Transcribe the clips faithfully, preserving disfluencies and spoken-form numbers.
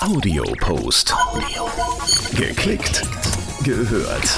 Audio-Post. Geklickt, gehört.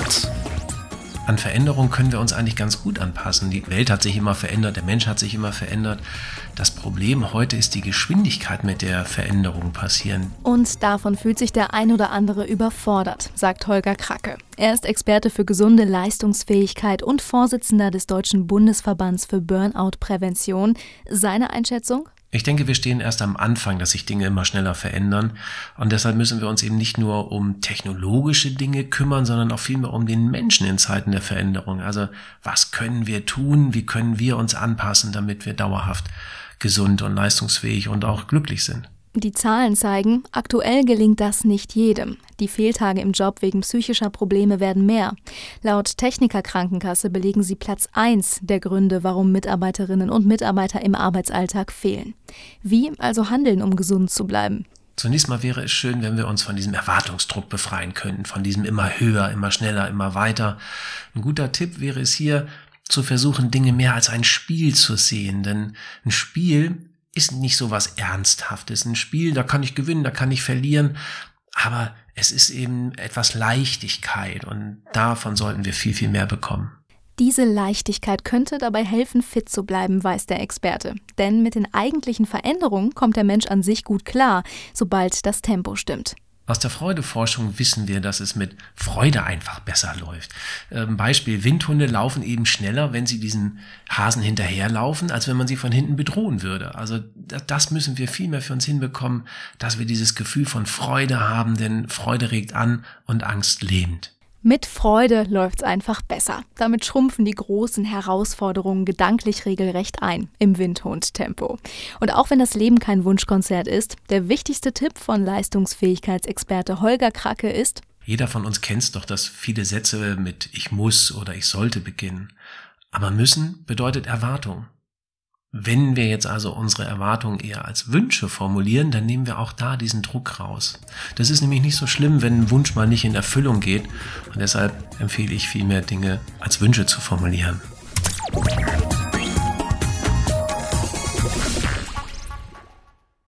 An Veränderungen können wir uns eigentlich ganz gut anpassen. Die Welt hat sich immer verändert, der Mensch hat sich immer verändert. Das Problem heute ist die Geschwindigkeit, mit der Veränderungen passieren. Und davon fühlt sich der ein oder andere überfordert, sagt Holger Kracke. Er ist Experte für gesunde Leistungsfähigkeit und Vorsitzender des Deutschen Bundesverbands für Burnout-Prävention. Seine Einschätzung? Ich denke, wir stehen erst am Anfang, dass sich Dinge immer schneller verändern. Und deshalb müssen wir uns eben nicht nur um technologische Dinge kümmern, sondern auch vielmehr um den Menschen in Zeiten der Veränderung. Also was können wir tun, wie können wir uns anpassen, damit wir dauerhaft gesund und leistungsfähig und auch glücklich sind. Die Zahlen zeigen, aktuell gelingt das nicht jedem. Die Fehltage im Job wegen psychischer Probleme werden mehr. Laut Techniker-Krankenkasse belegen sie Platz eins der Gründe, warum Mitarbeiterinnen und Mitarbeiter im Arbeitsalltag fehlen. Wie also handeln, um gesund zu bleiben? Zunächst mal wäre es schön, wenn wir uns von diesem Erwartungsdruck befreien könnten, von diesem immer höher, immer schneller, immer weiter. Ein guter Tipp wäre es hier, zu versuchen, Dinge mehr als ein Spiel zu sehen. Denn ein Spiel ist nicht so was Ernsthaftes. Ein Spiel, da kann ich gewinnen, da kann ich verlieren, aber es ist eben etwas Leichtigkeit und davon sollten wir viel, viel mehr bekommen. Diese Leichtigkeit könnte dabei helfen, fit zu bleiben, weiß der Experte. Denn mit den eigentlichen Veränderungen kommt der Mensch an sich gut klar, sobald das Tempo stimmt. Aus der Freudeforschung wissen wir, dass es mit Freude einfach besser läuft. Ähm, Beispiel, Windhunde laufen eben schneller, wenn sie diesen Hasen hinterherlaufen, als wenn man sie von hinten bedrohen würde. Also das müssen wir viel mehr für uns hinbekommen, dass wir dieses Gefühl von Freude haben, denn Freude regt an und Angst lähmt. Mit Freude läuft's einfach besser. Damit schrumpfen die großen Herausforderungen gedanklich regelrecht ein im Windhund-Tempo. Und auch wenn das Leben kein Wunschkonzert ist, der wichtigste Tipp von Leistungsfähigkeitsexperte Holger Kracke ist: Jeder von uns kennt doch, dass viele Sätze mit ich muss oder ich sollte beginnen. Aber müssen bedeutet Erwartung. Wenn wir jetzt also unsere Erwartungen eher als Wünsche formulieren, dann nehmen wir auch da diesen Druck raus. Das ist nämlich nicht so schlimm, wenn ein Wunsch mal nicht in Erfüllung geht. Und deshalb empfehle ich vielmehr, Dinge als Wünsche zu formulieren.